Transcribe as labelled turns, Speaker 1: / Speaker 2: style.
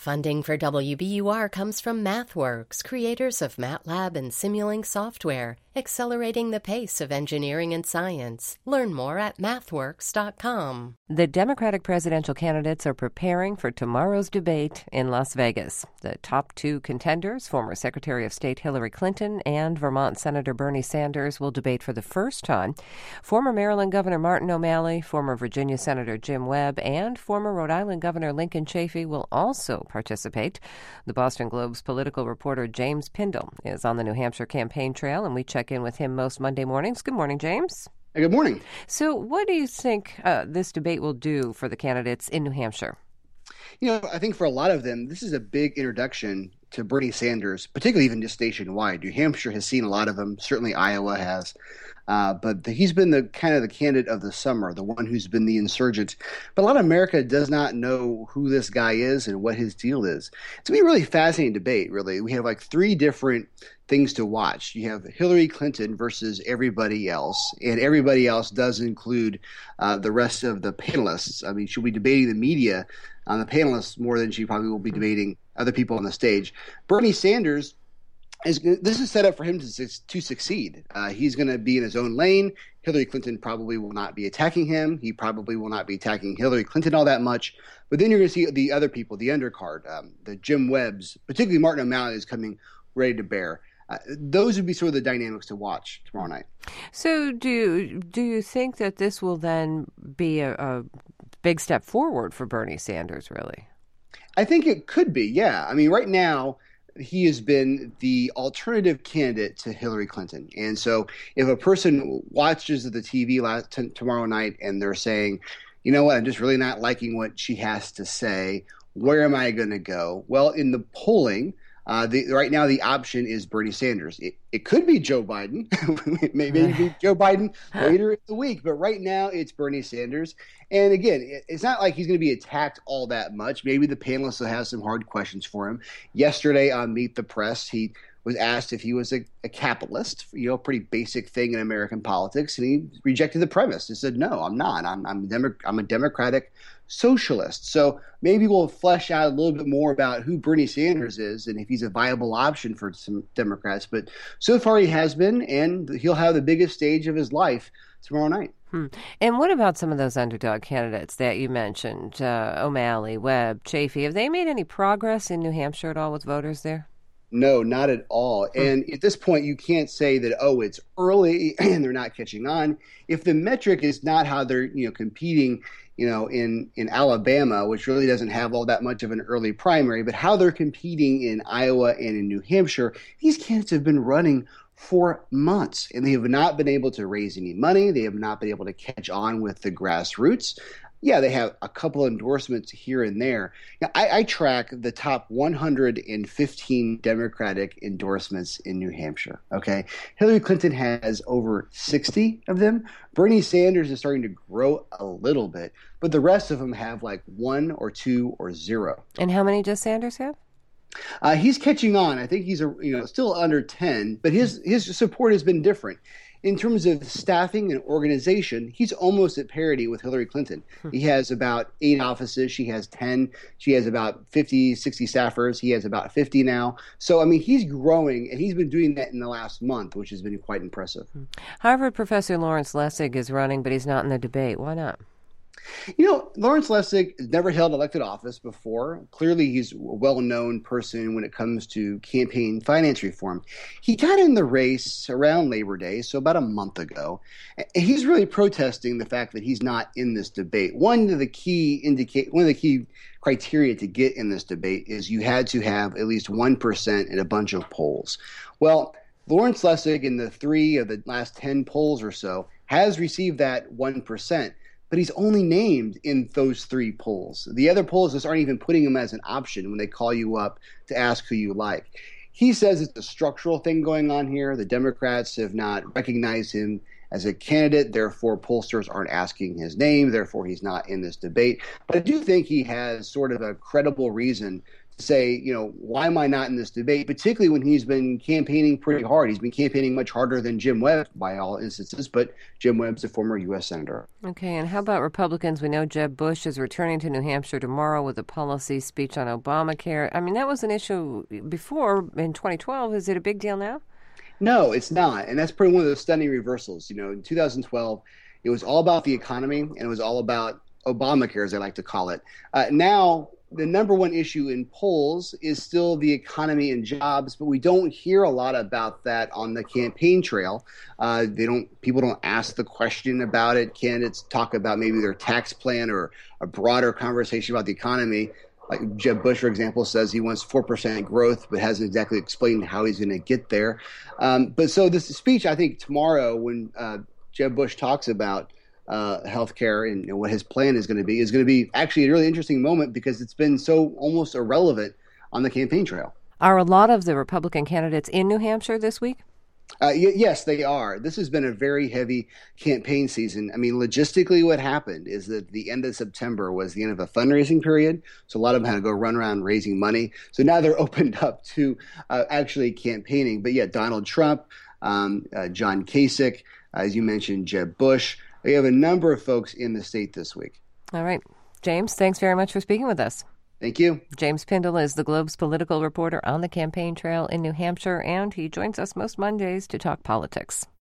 Speaker 1: Funding for WBUR comes from MathWorks, creators of MATLAB and Simulink software, accelerating the pace of engineering and science. Learn more at mathworks.com.
Speaker 2: The Democratic presidential candidates are preparing for tomorrow's debate in Las Vegas. The top two contenders, former Secretary of State Hillary Clinton and Vermont Senator Bernie Sanders, will debate for the first time. Former Maryland Governor Martin O'Malley, former Virginia Senator Jim Webb, and former Rhode Island Governor Lincoln Chafee will also participate. The Boston Globe's political reporter James Pindell is on the New Hampshire campaign trail, and we check in with him most Monday mornings. Good morning, James.
Speaker 3: Good morning.
Speaker 2: So what do you think this debate will do for the candidates in New Hampshire?
Speaker 3: I think for a lot of them, this is a big introduction to Bernie Sanders, particularly even just nationwide. New Hampshire has seen a lot of them. Certainly Iowa has. But he's been the candidate of the summer, the one who's been the insurgent. But a lot of America does not know who this guy is and what his deal is. It's going to be a really fascinating debate, really. We have like three different things to watch. You have Hillary Clinton versus everybody else, and everybody else does include the rest of the panelists. I mean, she'll be debating the media on the panelists more than she probably will be debating other people on the stage. Bernie Sanders, this is set up for him to succeed. He's going to be in his own lane. Hillary Clinton probably will not be attacking him. He probably will not be attacking Hillary Clinton all that much. But then you're going to see the other people, the undercard, the Jim Webbs, particularly Martin O'Malley is coming ready to bear. Those would be sort of the dynamics to watch tomorrow night.
Speaker 2: So do you think that this will then be a big step forward for Bernie Sanders, really?
Speaker 3: I think it could be, yeah. I mean, right now, he has been the alternative candidate to Hillary Clinton. And so if a person watches the TV tomorrow night and they're saying, you know what, I'm just really not liking what she has to say, where am I going to go? Well, in the polling, right now the option is Bernie Sanders. It could be Joe Biden. Maybe be Joe Biden later in the week. But right now it's Bernie Sanders. And again, it's not like he's going to be attacked all that much. Maybe the panelists will have some hard questions for him. Yesterday on Meet the Press, he was asked if he was a capitalist, pretty basic thing in American politics. And he rejected the premise. He said, no, I'm not. I'm a democratic socialist. So maybe we'll flesh out a little bit more about who Bernie Sanders is and if he's a viable option for some Democrats. But so far he has been, and he'll have the biggest stage of his life tomorrow night.
Speaker 2: And what about some of those underdog candidates that you mentioned, O'Malley, Webb, Chafee? Have they made any progress in New Hampshire at all with voters there?
Speaker 3: No, not at all. And at this point, you can't say that, it's early and they're not catching on. If the metric is not how they're, competing, in Alabama, which really doesn't have all that much of an early primary, but how they're competing in Iowa and in New Hampshire, these candidates have been running for months, and they have not been able to raise any money. They have not been able to catch on with the grassroots. Yeah, they have a couple endorsements here and there. Now, I track the top 115 Democratic endorsements in New Hampshire, okay? Hillary Clinton has over 60 of them. Bernie Sanders is starting to grow a little bit, but the rest of them have like 1 or 2 or 0.
Speaker 2: And how many does Sanders have?
Speaker 3: He's catching on. I think he's still under 10, but his support has been different. In terms of staffing and organization, he's almost at parity with Hillary Clinton. He has about 8 offices. She has 10. She has about 50, 60 staffers. He has about 50 now. So, I mean, he's growing, and he's been doing that in the last month, which has been quite impressive.
Speaker 2: Harvard professor Lawrence Lessig is running, but he's not in the debate. Why not?
Speaker 3: Lawrence Lessig has never held elected office before. Clearly, he's a well-known person when it comes to campaign finance reform. He got in the race around Labor Day, so about a month ago. And he's really protesting the fact that he's not in this debate. One of the key criteria to get in this debate is you had to have at least 1% in a bunch of polls. Well, Lawrence Lessig, in the 3 of the last 10 polls or so, has received that 1%. But he's only named in those 3 polls. The other polls just aren't even putting him as an option when they call you up to ask who you like. He says it's a structural thing going on here. The Democrats have not recognized him as a candidate. Therefore, pollsters aren't asking his name. Therefore, he's not in this debate. But I do think he has sort of a credible reason to say, why am I not in this debate, particularly when he's been campaigning pretty hard. He's been campaigning much harder than Jim Webb by all instances, but Jim Webb's a former U.S. Senator.
Speaker 2: Okay, and how about Republicans? We know Jeb Bush is returning to New Hampshire tomorrow with a policy speech on Obamacare. I mean, that was an issue before in 2012. Is it a big deal now?
Speaker 3: No, it's not. And that's probably one of those stunning reversals. In 2012, it was all about the economy, and it was all about Obamacare, as I like to call it. Now, the number one issue in polls is still the economy and jobs, but we don't hear a lot about that on the campaign trail. People don't ask the question about it. Candidates talk about maybe their tax plan or a broader conversation about the economy. Like Jeb Bush, for example, says he wants 4% growth, but hasn't exactly explained how he's going to get there. But so this speech, I think tomorrow, when Jeb Bush talks about healthcare and what his plan is going to be actually a really interesting moment because it's been so almost irrelevant on the campaign trail.
Speaker 2: Are a lot of the Republican candidates in New Hampshire this week?
Speaker 3: Yes, they are. This has been a very heavy campaign season. I mean, logistically, what happened is that the end of September was the end of a fundraising period. So a lot of them had to go run around raising money. So now they're opened up to actually campaigning. But yeah, Donald Trump, John Kasich, as you mentioned, Jeb Bush. We have a number of folks in the state this week.
Speaker 2: All right. James, thanks very much for speaking with us.
Speaker 3: Thank you.
Speaker 2: James Pindell is the Globe's political reporter on the campaign trail in New Hampshire, and he joins us most Mondays to talk politics.